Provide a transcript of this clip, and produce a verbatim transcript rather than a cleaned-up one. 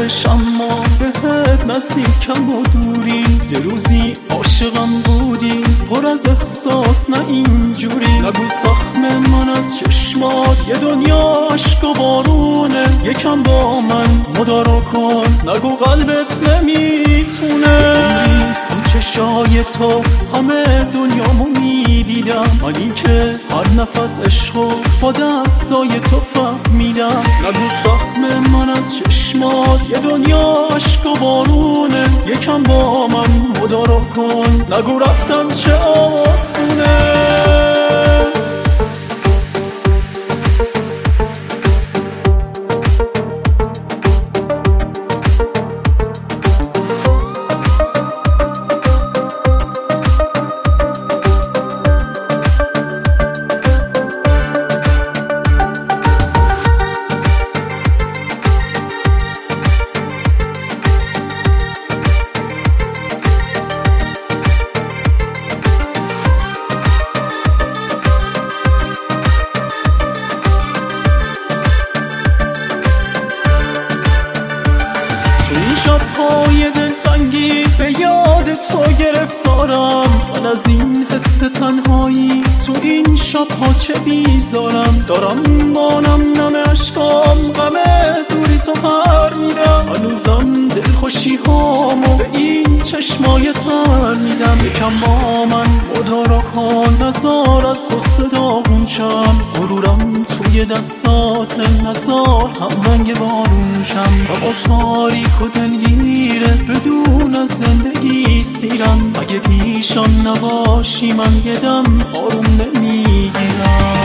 دلش اما بهت نزدیکم و دوری. یه روزی عاشقم بودی پر از احساس نه اینجوری. نگو سخم من از چشمات یه دنیا عشق و بارونه. یکم با من مدارا کن نگو قلبت نمیتونه. اون چشای تو همه دنیامو میدیدم، منی که هر نفس عشقو با دستای تو فهمیدم. نگو سهم من از چشمات یه دنیا عشق و بارونه. یکم با من مدارا کن نگو رفتن چه آسونه. شب‌های دلتنگی به یاد تو گرفتارم. من از این حس تنهایی تو این شب‌ها چه بیزارم. دارم مانم نم عشقام غم دوری تو پر میدم. هنوزم دلخوشی هامو به این چشمای تر میدم. یکم با من مدارا کن نزار از غصه داغون شم. غرورم توی دستات نزار هم رنگ بارون شم. و با تاریک و دلگیره بدون از زندگی سیرم. اگه پیشم نباشی من یه دم آروم نمیگیرم.